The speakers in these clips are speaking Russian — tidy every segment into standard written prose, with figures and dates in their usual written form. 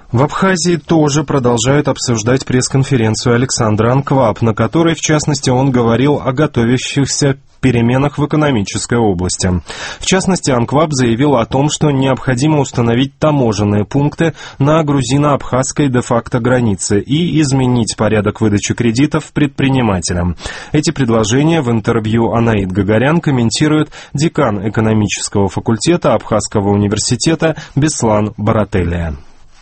В Абхазии тоже продолжают обсуждать пресс-конференцию Александра Анкваб, на которой, в частности, он говорил о готовящихся переменах в экономической области. В частности, Анкваб заявил о том, что необходимо установить таможенные пункты на грузино-абхазской де-факто границе и изменить порядок выдачи кредитов предпринимателям. Эти предложения в интервью Анаит Гагарян комментирует декан экономического факультета Абхазского университета Беслан Барателия.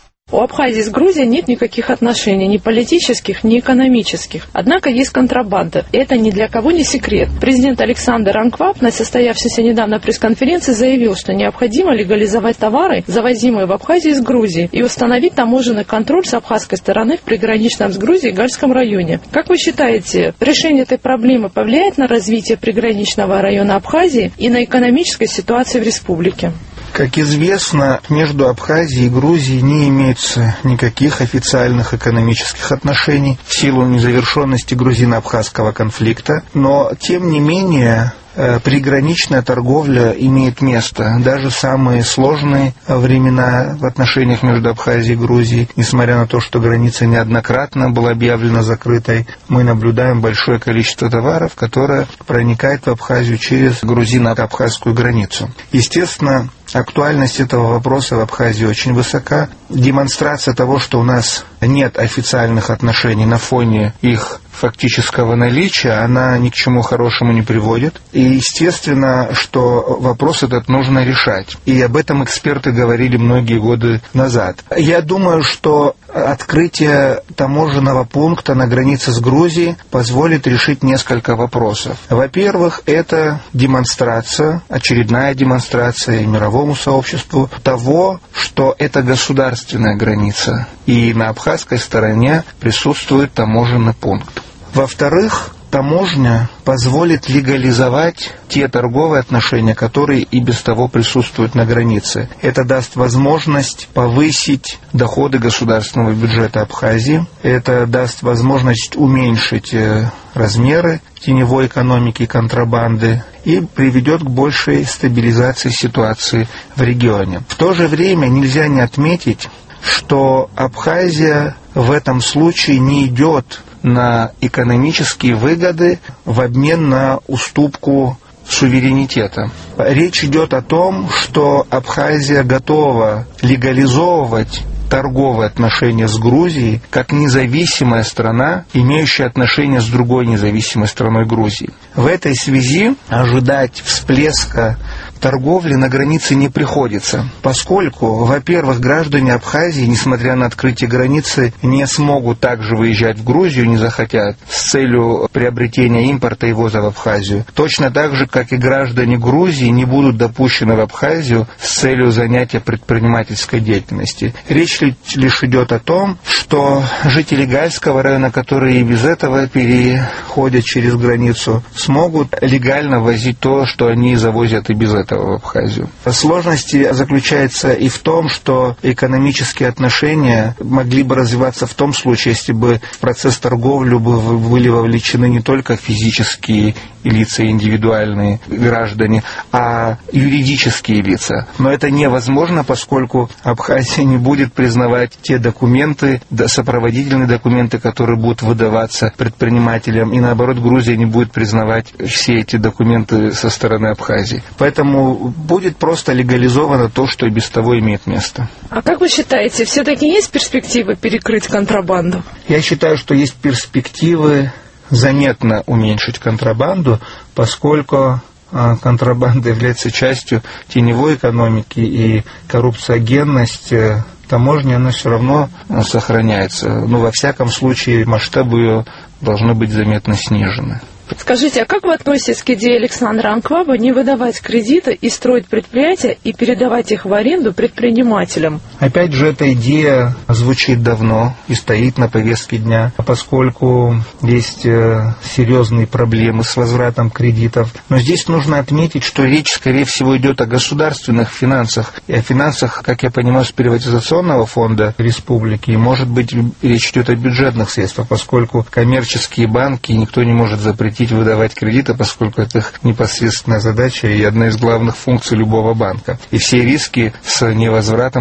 У Абхазии с Грузией нет никаких отношений, ни политических, ни экономических. Однако есть контрабанда. И это ни для кого не секрет. Президент Александр Анкваб на состоявшейся недавно пресс-конференции заявил, что необходимо легализовать товары, завозимые в Абхазию из Грузии, и установить таможенный контроль с абхазской стороны в приграничном с Грузией Гальском районе. Как вы считаете, решение этой проблемы повлияет на развитие приграничного района Абхазии и на экономическую ситуацию в республике? Как известно, между Абхазией и Грузией не имеется никаких официальных экономических отношений в силу незавершенности грузино-абхазского конфликта, но, тем не менее, приграничная торговля имеет место. Даже в самые сложные времена в отношениях между Абхазией и Грузией, несмотря на то, что граница неоднократно была объявлена закрытой, мы наблюдаем большое количество товаров, которое проникает в Абхазию через грузино-абхазскую границу. Естественно, актуальность этого вопроса в Абхазии очень высока. Демонстрация того, что у нас нет официальных отношений на фоне их фактического наличия, она ни к чему хорошему не приводит. И естественно, что вопрос этот нужно решать. И об этом эксперты говорили многие годы назад. Я думаю, что открытие таможенного пункта на границе с Грузией позволит решить несколько вопросов. Во-первых, это демонстрация, очередная демонстрация мировому сообществу того, что это государственная граница, и на абхазской стороне присутствует таможенный пункт. Во-вторых, таможня позволит легализовать те торговые отношения, которые и без того присутствуют на границе. Это даст возможность повысить доходы государственного бюджета Абхазии. Это даст возможность уменьшить размеры теневой экономики и контрабанды и приведет к большей стабилизации ситуации в регионе. В то же время нельзя не отметить, что Абхазия в этом случае не идет на экономические выгоды в обмен на уступку суверенитета. Речь идет о том, что Абхазия готова легализовывать торговые отношения с Грузией как независимая страна, имеющая отношения с другой независимой страной Грузии. В этой связи ожидать всплеска торговли на границе не приходится, поскольку, во-первых, граждане Абхазии, несмотря на открытие границы, не смогут также выезжать в Грузию, не захотят, с целью приобретения импорта и ввоза в Абхазию. Точно так же, как и граждане Грузии не будут допущены в Абхазию с целью занятия предпринимательской деятельности. Речь лишь идет о том, что жители Гальского района, которые и без этого переходят через границу, смогут легально возить то, что они завозят и без этого в Абхазию. Сложность заключается и в том, что экономические отношения могли бы развиваться в том случае, если бы в процесс торговли были вовлечены не только физические лица, индивидуальные граждане, а юридические лица. Но это невозможно, поскольку Абхазия не будет признавать те документы, сопроводительные документы, которые будут выдаваться предпринимателям, и наоборот, Грузия не будет признавать все эти документы со стороны Абхазии. Поэтому будет просто легализовано то, что и без того имеет место. А как вы считаете, все-таки есть перспективы перекрыть контрабанду? Я считаю, что есть перспективы заметно уменьшить контрабанду, поскольку контрабанда является частью теневой экономики, и коррупциогенность таможни, она все равно сохраняется. Но во всяком случае масштабы ее должны быть заметно снижены. Скажите, а как вы относитесь к идее Александра Анкваба не выдавать кредиты и строить предприятия и передавать их в аренду предпринимателям? Опять же, эта идея звучит давно и стоит на повестке дня, поскольку есть серьезные проблемы с возвратом кредитов. Но здесь нужно отметить, что речь, скорее всего, идет о государственных финансах и о финансах, как я понимаю, с приватизационного фонда республики. И, может быть, речь идет о бюджетных средствах, поскольку коммерческие банки никто не может запретить выдавать кредиты, поскольку это их непосредственная задача и одна из главных функций любого банка. И все риски с невозвратом кредита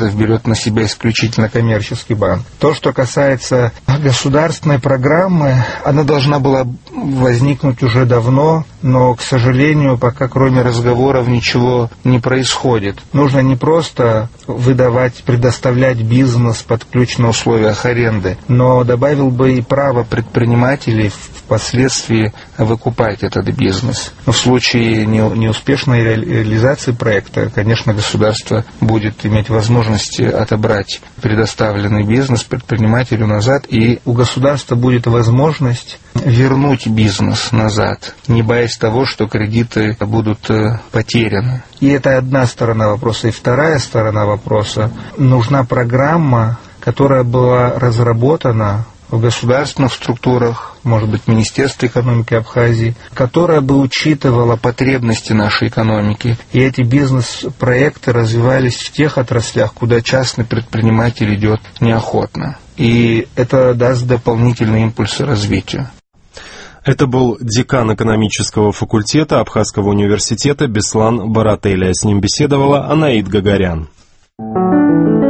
вызов берет на себя исключительно коммерческий банк. То, что касается государственной программы, она должна была возникнуть уже давно, но, к сожалению, пока кроме разговоров ничего не происходит. Нужно не просто предоставлять бизнес под ключ на условиях аренды, но добавил бы и право предпринимателей впоследствии выкупать этот бизнес. Но в случае неуспешной реализации проекта, конечно, государство будет иметь возможность отобрать предоставленный бизнес предпринимателю назад, и у государства будет возможность вернуть бизнес назад, не боясь того, что кредиты будут потеряны. И это одна сторона вопроса. И вторая сторона вопроса. Нужна программа, которая была разработана в государственных структурах, может быть, Министерство экономики Абхазии, которая бы учитывала потребности нашей экономики. И эти бизнес-проекты развивались в тех отраслях, куда частный предприниматель идет неохотно. И это даст дополнительные импульсы развитию. Это был декан экономического факультета Абхазского университета Беслан Барателя. С ним беседовала Анаит Гагарян.